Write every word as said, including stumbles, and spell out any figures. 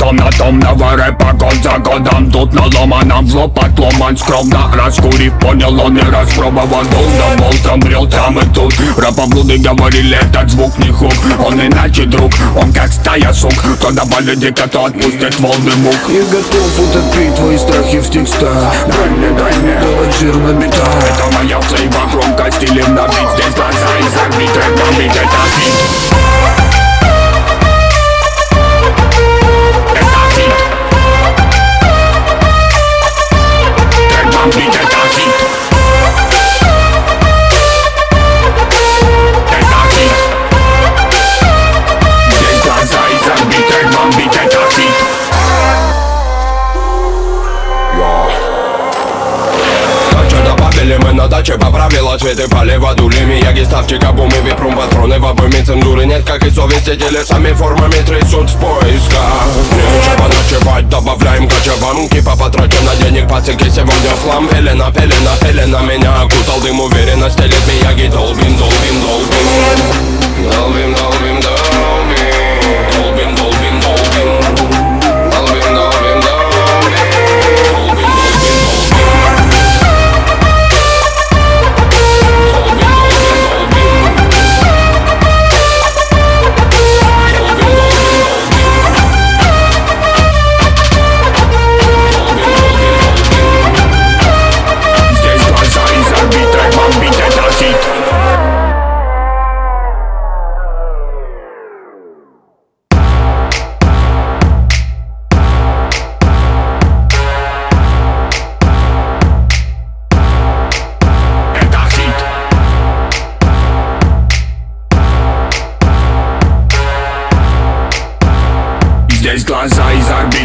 на томного рэпа год за годом. Тут на ломаном в лоб отломан скромно. Раскурив, понял он и распробовал. Долго молчам, брел там и тут. Рапоблуды говорили, этот звук не хук. Он иначе друг, он как стая сук. Кто добавит дико, то отпустит волны мук. Я готов утопить твои страхи в текстах. Дай мне, дай мне, делать жир на битах. это моя цейба, громко стилем набить. Здесь глаза и забить, рэп бомбить, это хит. Мы на даче поправила цветы, полива дули Мияги, ставчика, бумы, випрум, патроны в обойме. Цензуры нет, как и совести, телесами формами трясут в поисках. Нечего ночевать, добавляем кочевам. Кипа потрачен на денег, пацики, сегодня в хлам. Пелена, пелена, пелена, меня окутал дым, уверенно стелит Мияги. Долбим, долбим, долбим, долбим, долбим, долбим, долбим, долбим, долбим. Здесь глаза из орбит.